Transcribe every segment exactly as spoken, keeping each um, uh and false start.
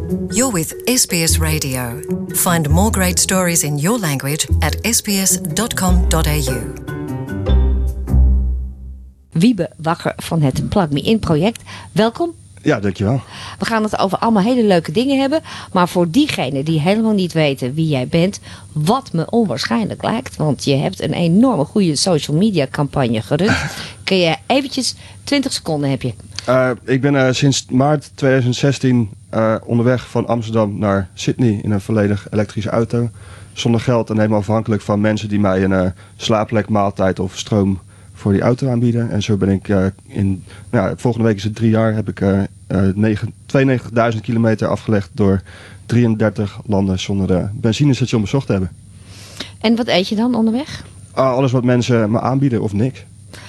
You're with S B S Radio. Find more great stories in your language at s b s dot com dot a u. Wiebe Wakker van het Plug Me In project. Welkom. Ja, dankjewel. We gaan het over allemaal hele leuke dingen hebben. Maar voor diegenen die helemaal niet weten wie jij bent, wat me onwaarschijnlijk lijkt, want je hebt een enorme goede social media campagne gerund. Kun je eventjes, twintig seconden heb je. Uh, ik ben uh, sinds maart tweeduizend zestien uh, onderweg van Amsterdam naar Sydney in een volledig elektrische auto. Zonder geld en helemaal afhankelijk van mensen die mij een uh, slaapplek, maaltijd of stroom voor die auto aanbieden. En zo ben ik uh, in, nou, volgende week is het drie jaar, heb ik uh, uh, tweeënnegentigduizend kilometer afgelegd door drieëndertig landen zonder een benzinestation bezocht te hebben. En wat eet je dan onderweg? Uh, alles wat mensen me aanbieden of niks.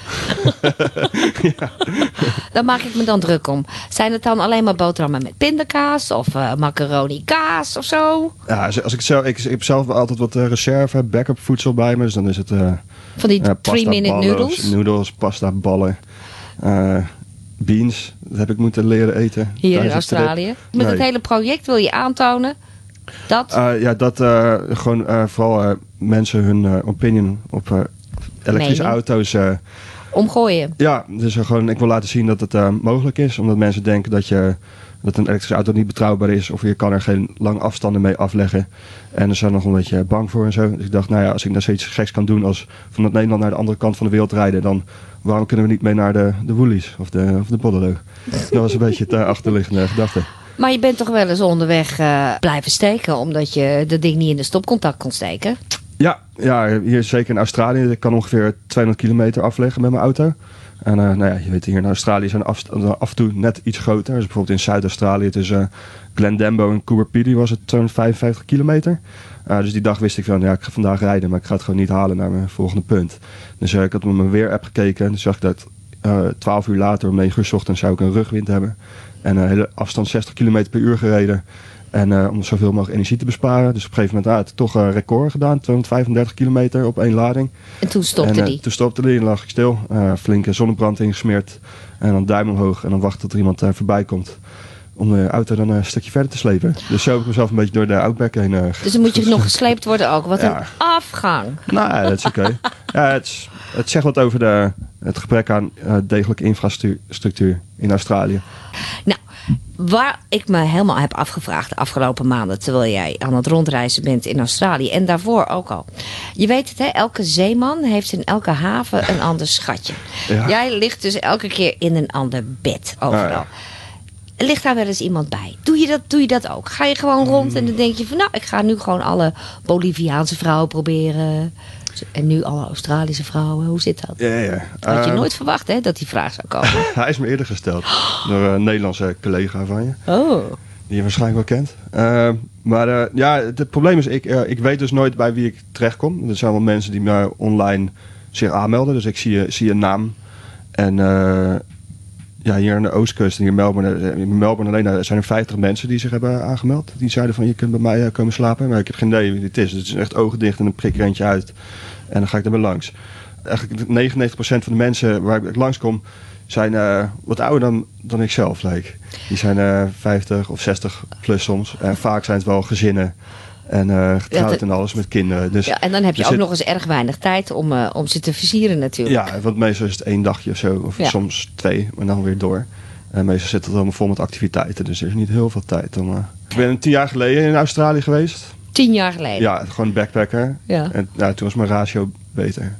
Ja. Daar maak ik me dan druk om. Zijn het dan alleen maar boterhammen met pindakaas of uh, macaroni kaas of zo? Ja, als ik, zelf, ik, ik heb zelf altijd wat uh, reserve, backup voedsel bij me. Dus dan is het uh, van die uh, three minute noodles? Noodles, pasta, ballen, uh, beans. Dat heb ik moeten leren eten. Hier in Australië. Met nee. Het hele project wil je aantonen dat? Uh, ja, dat uh, gewoon uh, vooral uh, mensen hun uh, opinion op uh, elektrische Mening. auto's Uh, omgooien. Ja, dus uh, gewoon, ik wil laten zien dat het uh, mogelijk is. Omdat mensen denken dat, je, dat een elektrische auto niet betrouwbaar is. Of je kan er geen lange afstanden mee afleggen. En er zijn nog een beetje bang voor en zo. Dus ik dacht, nou ja, als ik nou zoiets geks kan doen als van het Nederland naar de andere kant van de wereld rijden. Dan waarom kunnen we niet mee naar de, de Woolies of de, of de Boddelo? Dat was een beetje het uh, achterliggende gedachte. Maar je bent toch wel eens onderweg uh, blijven steken. Omdat je dat ding niet in de stopcontact kon steken? Ja, ja, hier zeker in Australië. Ik kan ongeveer tweehonderd kilometer afleggen met mijn auto. En uh, nou ja, je weet hier in Australië zijn afstanden af en toe net iets groter. Dus bijvoorbeeld in Zuid-Australië tussen uh, Glendambo en Coober Pedy was het tweehonderdvijfenvijftig kilometer. Uh, dus die dag wist ik van, ja, ik ga vandaag rijden, maar ik ga het gewoon niet halen naar mijn volgende punt. Dus uh, ik had op mijn weerapp gekeken en toen zag ik dat uh, twaalf uur later om negen uur 's ochtends zou ik een rugwind hebben. En een uh, hele afstand zestig kilometer per uur gereden. En uh, om zoveel mogelijk energie te besparen. Dus op een gegeven moment had ah, ik toch een record gedaan. tweehonderdvijfendertig kilometer op één lading. En toen stopte en, uh, die? Toen stopte die en lag ik stil. Uh, flinke zonnebrand ingesmeerd. En dan duim omhoog. En dan wachten tot er iemand uh, voorbij komt. Om de auto dan uh, een stukje verder te slepen. Dus zo heb ik mezelf een beetje door de Outback heen uh, Dus dan moet je nog gesleept worden ook. Wat ja. Een afgang. Nou ja, dat is oké. Okay. Ja, het, het zegt wat over de, het gebrek aan uh, degelijke infrastructuur in Australië. Nou. Waar ik me helemaal heb afgevraagd de afgelopen maanden, terwijl jij aan het rondreizen bent in Australië en daarvoor ook al. Je weet het, hè? Elke zeeman heeft in elke haven een ander schatje. Ja. Jij ligt dus elke keer in een ander bed overal. Ah, ja. Ligt daar wel eens iemand bij? Doe je dat, doe je dat ook? Ga je gewoon rond en dan denk je van, nou, ik ga nu gewoon alle Boliviaanse vrouwen proberen. En nu alle Australische vrouwen. Hoe zit dat? Ja, ja. Had je uh, nooit verwacht, hè, dat die vraag zou komen? Hij is me eerder gesteld. Door een Nederlandse collega van je. Oh. Die je waarschijnlijk wel kent. Uh, maar uh, ja, het probleem is, ik, uh, ik weet dus nooit bij wie ik terechtkom. Er zijn wel mensen die me online zich aanmelden. Dus ik zie, zie een naam. En uh, ja, hier aan de Oostkust, hier in Melbourne, in Melbourne alleen, er zijn er vijftig mensen die zich hebben aangemeld. Die zeiden van, je kunt bij mij komen slapen. Maar ik heb geen idee wie het is. Dus het is echt ogen dicht en een prik er eentje uit. En dan ga ik er weer langs. Eigenlijk negenennegentig procent van de mensen waar ik langskom zijn uh, wat ouder dan, dan ik zelf leek. Die zijn uh, vijftig of zestig plus soms. En vaak zijn het wel gezinnen. En uh, getrouwd ja, de, en alles met kinderen. Dus, ja, en dan heb je ook zit, nog eens erg weinig tijd om, uh, om ze te versieren natuurlijk. Ja, want meestal is het één dagje of zo. Of ja. soms twee, maar dan weer door. En meestal zit het allemaal vol met activiteiten. Dus er is niet heel veel tijd om... Uh... Ik ben tien jaar geleden in Australië geweest. Tien jaar geleden? Ja, gewoon backpacker. Ja. En nou, toen was mijn ratio beter.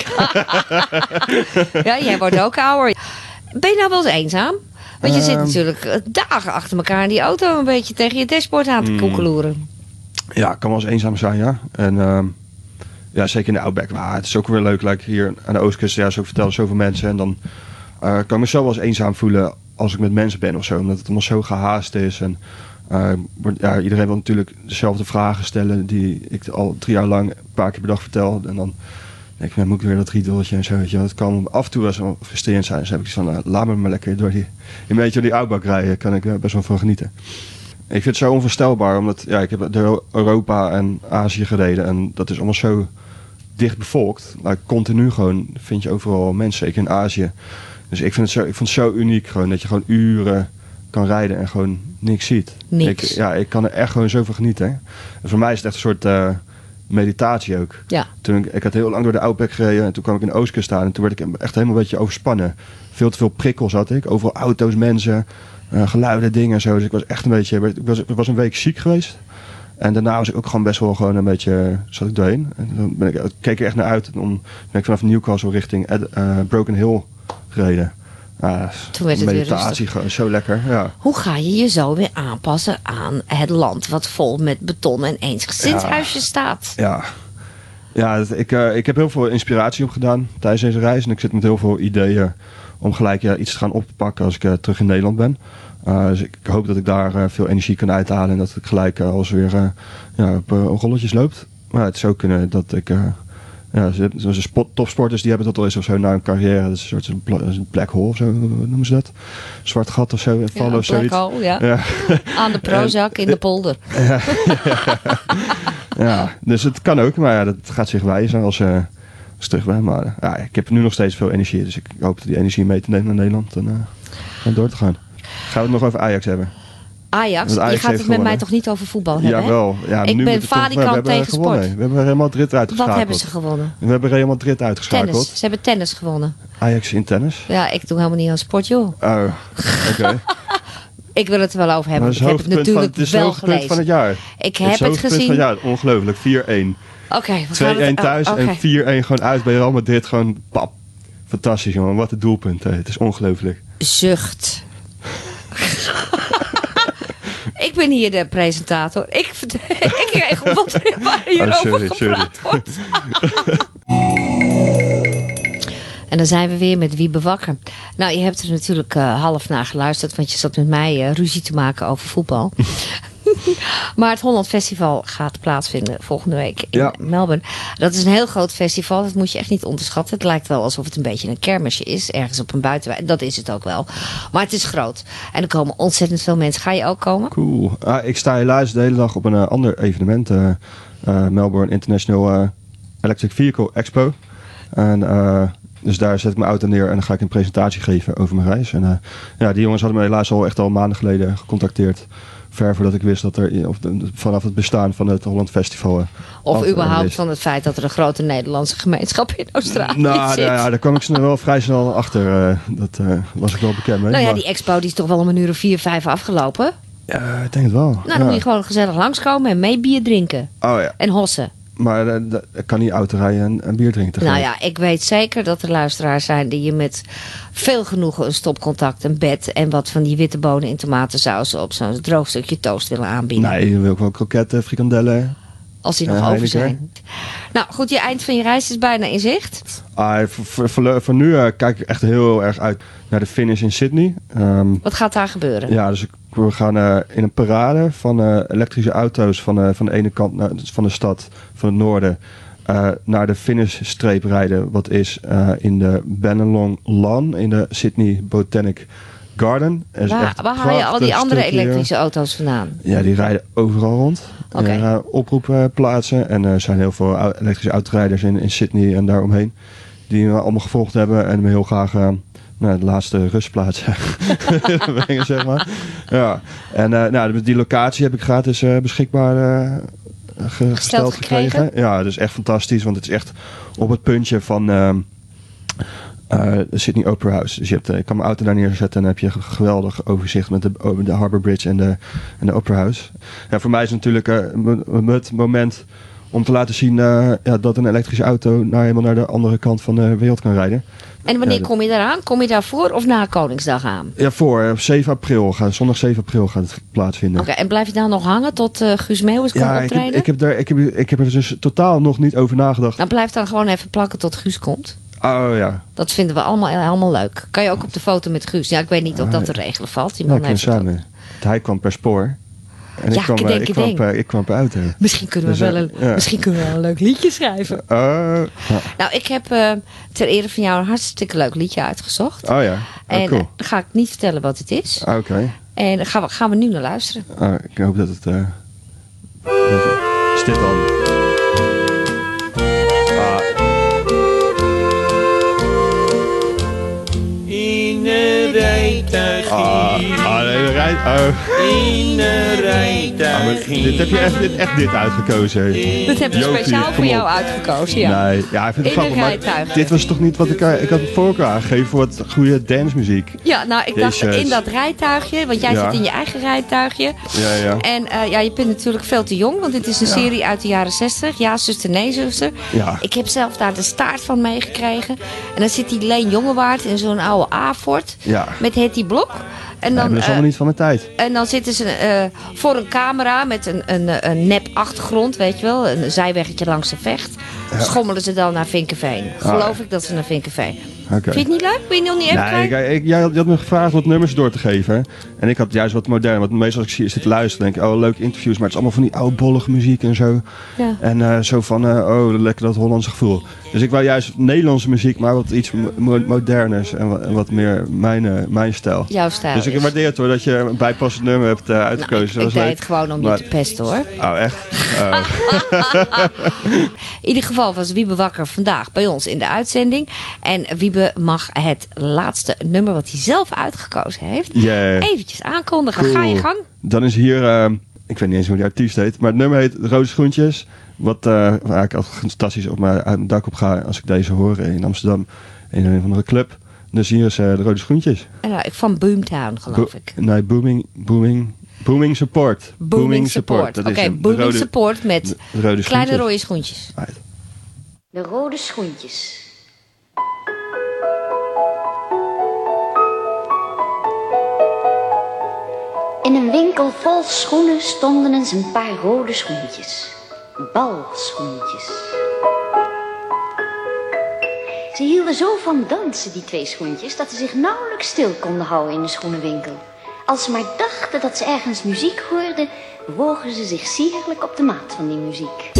Ja, jij wordt ook ouder. Ben je nou wel eens eenzaam? Want je um, zit natuurlijk dagen achter elkaar in die auto een beetje tegen je dashboard aan te mm, koekeloeren. Ja, kan wel eens eenzaam zijn, ja. En um, ja, zeker in de Outback. Maar het is ook weer leuk, like hier aan de Oostkust. Ja, zo vertellen zoveel mensen. En dan uh, kan ik me zo wel eens eenzaam voelen als ik met mensen ben of zo. Omdat het allemaal zo gehaast is. En uh, ja, iedereen wil natuurlijk dezelfde vragen stellen die ik al drie jaar lang een paar keer per dag vertel. En dan denk ik, nou, moet ik weer dat riedeltje en zo. Weet je. Dat kan af en toe wel eens frustrerend zijn. Dus heb ik iets van, uh, laat me maar lekker door die, een beetje door die Outback rijden. Kan ik uh, best wel van genieten. Ik vind het zo onvoorstelbaar, omdat ja, ik heb door Europa en Azië gereden en dat is allemaal zo dicht bevolkt. Maar continu gewoon vind je overal mensen, zeker in Azië. Dus ik vind het zo, ik vond het zo uniek gewoon, dat je gewoon uren kan rijden en gewoon niks ziet. Niks. Ik, ja, ik kan er echt gewoon zoveel genieten. Hè. En voor mij is het echt een soort uh, meditatie ook. Ja. Toen ik, ik had heel lang door de Outback gereden en toen kwam ik in de Oostkust staan en toen werd ik echt helemaal een beetje overspannen. Veel te veel prikkels had ik. Overal auto's, mensen, uh, geluiden, dingen en zo. Dus ik was echt een beetje, ik was, ik was een week ziek geweest. En daarna was ik ook gewoon best wel gewoon een beetje, zat ik doorheen. En dan ben ik, ik keek er echt naar uit. En dan ben ik vanaf Newcastle richting Ed, uh, Broken Hill gereden. Uh, Toen werd het meditatie, weer gewoon zo lekker. Ja. Hoe ga je je zo weer aanpassen aan het land wat vol met beton en eensgezinshuisjes ja. staat? Ja, ja ik, uh, ik heb heel veel inspiratie opgedaan tijdens deze reis. En ik zit met heel veel ideeën om gelijk ja, iets te gaan oppakken als ik uh, terug in Nederland ben. Uh, dus ik hoop dat ik daar uh, veel energie kan uithalen en dat ik gelijk uh, als weer uh, ja, op uh, rolletjes loopt. Maar het zou kunnen dat ik... Uh, ja, zoals spot, topsporters die hebben dat al eens of zo na een carrière. Dat is een soort bla, een black hole of zo noemen ze dat. Zwart gat of zo. Ja, of black hole, ja. ja. Aan de Prozac in de polder. Ja, ja, ja, dus het kan ook. Maar ja, dat gaat zich wijzen als, uh, als ik terug ben. Maar ja, ik heb nu nog steeds veel energie. Dus ik hoop die energie mee te nemen naar Nederland en, uh, en door te gaan. Gaan we het nog over Ajax hebben? Ajax, Ajax je gaat het met mij toch niet over voetbal hebben? Jawel. Ja, ik nu ben falikant tegen gewonnen. sport. We hebben Real Madrid uitgeschakeld. Wat hebben ze gewonnen? We hebben Real Madrid uitgeschakeld. Tennis. Ze hebben tennis gewonnen. Ajax in tennis? Ja, ik doe helemaal niet aan sport, joh. Oh, oké. Okay. Ik wil het er wel over hebben. Het ik heb het natuurlijk van, het wel is het gelezen. van het jaar. Ik heb het, het, het gezien. Van het jaar. Ongelooflijk. vier-één. Oké. Okay, twee-één thuis oh, okay. en vier-één gewoon uit bij Real Madrid. Gewoon pap. Fantastisch, jongen. Wat een doelpunt. Hè. Het is ongelooflijk. Zucht. Ik ben hier de presentator. Ik, ik regel wat er hierover oh, sorry, gepraat sorry. wordt. En dan zijn we weer met Wiebe Wakker. Nou, je hebt er natuurlijk uh, half naar geluisterd, want je zat met mij uh, ruzie te maken over voetbal. Maar het Holland Festival gaat plaatsvinden volgende week in ja. Melbourne. Dat is een heel groot festival. Dat moet je echt niet onderschatten. Het lijkt wel alsof het een beetje een kermisje is. Ergens op een buitenwijk. Dat is het ook wel. Maar het is groot. En er komen ontzettend veel mensen. Ga je ook komen? Cool. Ah, ik sta helaas de hele dag op een uh, ander evenement. Uh, uh, Melbourne International uh, Electric Vehicle Expo. En... Uh, Dus daar zet ik mijn auto neer en dan ga ik een presentatie geven over mijn reis. En uh, ja, die jongens hadden me helaas al echt al maanden geleden gecontacteerd. Ver voordat ik wist dat er of de, vanaf het bestaan van het Holland Festival. Uh, of überhaupt van het feit dat er een grote Nederlandse gemeenschap in Australië nou, zit. Ja, daar kwam ik snel wel vrij snel achter. Uh, dat uh, was ik wel bekend mee. Nou ja, maar... die expo die is toch wel om een uur of vier, vijf afgelopen? Ja, ik denk het wel. Nou, dan ja. moet je gewoon gezellig langskomen en mee bier drinken. Oh ja. En hossen. Maar uh, ik kan niet auto rijden en, en bier drinken tegelijk. Nou ja, ik weet zeker dat er luisteraars zijn die je met veel genoegen een stopcontact, een bed en wat van die witte bonen in tomatensaus op zo'n droog stukje toast willen aanbieden. Nee, dan wil ik wel kroketten, frikandellen. Als die nog uh, over zijn. Nou goed, je eind van je reis is bijna in zicht. Ah, voor, voor, voor, voor nu uh, kijk ik echt heel erg uit naar de finish in Sydney. Um, wat gaat daar gebeuren? Ja, dus we gaan uh, in een parade van uh, elektrische auto's van, uh, van de ene kant naar, van de stad, van het noorden, uh, naar de finishstreep rijden. Wat is uh, in de Bennelong Lawn, in de Sydney Botanic Garden. Waar, waar haal je al die andere elektrische auto's vandaan? Ja, die rijden overal rond. Okay. Uh, oproepen plaatsen. En er zijn heel veel elektrische autorijders in, in Sydney en daaromheen. Die me allemaal gevolgd hebben en me heel graag uh, nou, de laatste rustplaats brengen, zeg maar. Ja. En uh, nou, die locatie heb ik gratis uh, beschikbaar uh, ge- gesteld gekregen. gekregen. Ja, dus echt fantastisch. Want het is echt op het puntje van... Uh, Uh, de Sydney Opera House. Dus je hebt, uh, ik kan mijn auto daar neerzetten en dan heb je een geweldig overzicht met de, over de Harbour Bridge en de, en de Opera House. Ja, voor mij is het natuurlijk uh, het moment om te laten zien uh, ja, dat een elektrische auto nou helemaal naar de andere kant van de wereld kan rijden. En wanneer ja, kom je daaraan? Kom je daar voor of na Koningsdag aan? Ja, voor. Op zeven april. Gaat, zondag zeven april gaat het plaatsvinden. Oké, okay, en blijf je daar nog hangen tot uh, Guus Meeuwis komt ja, optreden? Ik heb, ik, heb daar, ik, heb, ik heb er dus totaal nog niet over nagedacht. Nou, blijf dan gewoon even plakken tot Guus komt. Oh ja. Dat vinden we allemaal helemaal leuk. Kan je ook op de foto met Guus? Ja, ik weet niet of dat te regelen valt. Die man nou, heeft samen. Het hij kwam per spoor. En ja, ik kwam, ik denk, ik, kwam per, ik kwam per auto. Misschien kunnen, we dus, wel een, ja. misschien kunnen we wel een leuk liedje schrijven. Uh, ja. Nou, ik heb uh, ter ere van jou een hartstikke leuk liedje uitgezocht. Oh ja, oh, en cool. uh, dan ga ik niet vertellen wat het is. Oké. Okay. En dan gaan we, gaan we nu naar luisteren. Uh, ik hoop dat het... Uh, is dit dan? Ah. In de rijtuig. Ah, ah, nee, rij... Oh. In een rijtuig. Oh, dit heb je echt dit, echt dit uitgekozen. Dat heb ik Jopie, speciaal kom voor jou op. uitgekozen, ja. Nee, ja, ik vind het In een grappig, maar rijtuig. dit was toch niet wat ik... Ik had het voorkeur aangegeven voor wat goede dancemuziek. Ja, nou, ik dacht Jezus. in dat rijtuigje, want jij Ja. zit in je eigen rijtuigje. Ja, ja. En eh, ja, je bent natuurlijk veel te jong, want dit is een Ja. serie uit de jaren zestig. Ja, zuster, nee, zuster. Ja. Ik heb zelf daar de staart van meegekregen. En dan zit die Leen Jongewaard in zo'n oude A-Ford Ja. met Hetty Blok. En Ja, dan, maar dat is eh, allemaal niet van mijn tijd. en dan zitten ze eh, voor een camera met een, een, een nep achtergrond, weet je wel. Een zijweggetje langs de vecht. Ja. Schommelen ze dan naar Vinkenveen. Geloof ja. ik dat ze naar Vinkenveen. Oké. Vind je het niet leuk? Ben je nog niet even Nee, kwijt? ik, ik, jij had, je had me gevraagd wat nummers door te geven. Hè? En ik had juist wat modern. Want meestal als ik zie, zit te luisteren, denk ik, oh, leuke interviews. Maar het is allemaal van die oudbollige muziek en zo. Ja. En eh, zo van, eh, oh, lekker dat Hollandse gevoel. Dus ik wou juist Nederlandse muziek, maar wat iets mo- moderners. En wat, en wat meer mijn, eh, mijn stijl. Jouw stijl Dus ik is. waardeer het hoor, dat je een bijpassend nummer hebt uh, uitgekozen. Nou, ik Dat ik was deed leuk. het gewoon om Maar- je te pesten, hoor. Oh, echt? Oh. In ieder geval was Wiebe Wakker vandaag bij ons in de uitzending. En Wiebe mag het laatste nummer wat hij zelf uitgekozen heeft... Yeah. eventjes aankondigen. Cool. Ga je gang. Dan is hier, uh, ik weet niet eens hoe die artiest heet, maar het nummer heet Rode Schoentjes. Wat uh, waar ik altijd fantastisch op mijn, uit mijn dak op ga als ik deze hoor in Amsterdam in een of andere club. Dus hier is uh, de Rode Schoentjes. En, nou, ik van Boomtown, geloof Bo- ik. Nee, Booming, Booming, Booming Support. Booming Support. Dat Oké, is hem. De Booming rode- Support met de rode kleine schoentjes. rode schoentjes. Right. De rode schoentjes. In een winkel vol schoenen stonden eens een paar rode schoentjes. Balschoentjes. Ze hielden zo van dansen, die twee schoentjes, dat ze zich nauwelijks stil konden houden in de schoenenwinkel. Als ze maar dachten dat ze ergens muziek hoorden, bewogen ze zich sierlijk op de maat van die muziek.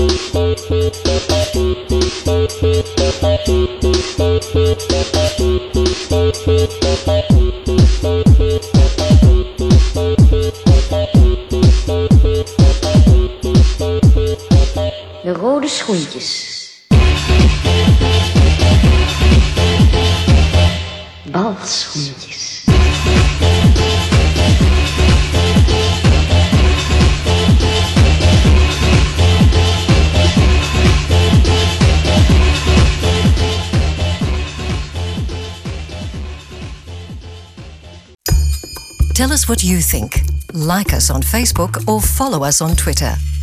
De rode schoentjes. Balschoentjes. Tell us what you think. Like us on Facebook or follow us on Twitter.